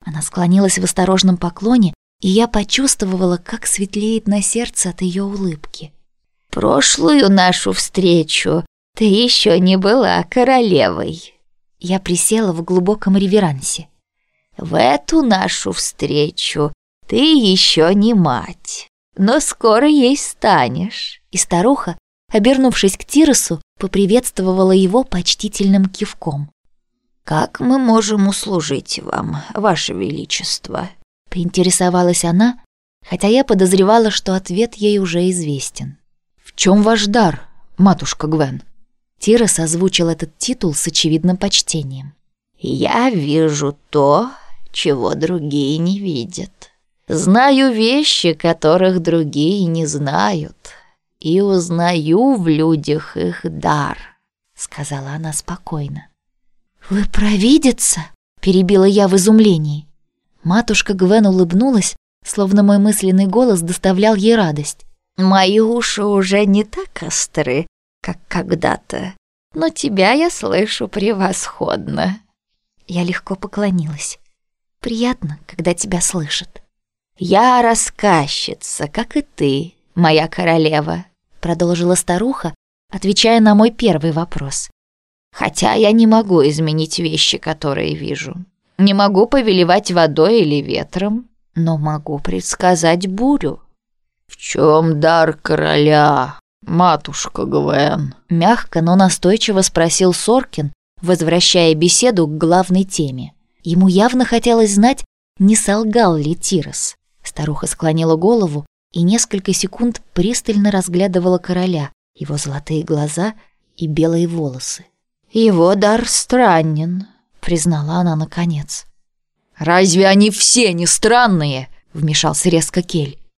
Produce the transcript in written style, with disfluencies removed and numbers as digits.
Она склонилась в осторожном поклоне, и я почувствовала, как светлеет на сердце от ее улыбки. «Прошлую нашу встречу ты еще не была королевой». Я присела в глубоком реверансе. «В эту нашу встречу ты еще не мать, но скоро ей станешь». И старуха, обернувшись к Тиросу, поприветствовала его почтительным кивком. «Как мы можем услужить вам, ваше величество?» — поинтересовалась она, хотя я подозревала, что ответ ей уже известен. «В чем ваш дар, матушка Гвен?» Тирос озвучил этот титул с очевидным почтением. «Я вижу то, чего другие не видят. Знаю вещи, которых другие не знают, и узнаю в людях их дар», — сказала она спокойно. «Вы провидица?» — перебила я в изумлении. Матушка Гвен улыбнулась, словно мой мысленный голос доставлял ей радость. «Мои уши уже не так остры, как когда-то, но тебя я слышу превосходно». Я легко поклонилась. «Приятно, когда тебя слышат». «Я рассказчица, как и ты, моя королева», — продолжила старуха, отвечая на мой первый вопрос. «Хотя я не могу изменить вещи, которые вижу. Не могу повелевать водой или ветром, но могу предсказать бурю». «В чем дар короля, матушка Гвен?» — мягко, но настойчиво спросил Соркин, возвращая беседу к главной теме. Ему явно хотелось знать, не солгал ли Тирос. Старуха склонила голову и несколько секунд пристально разглядывала короля, его золотые глаза и белые волосы. «Его дар странен», — признала она наконец. «Разве они все не странные?» — вмешался резко Кель.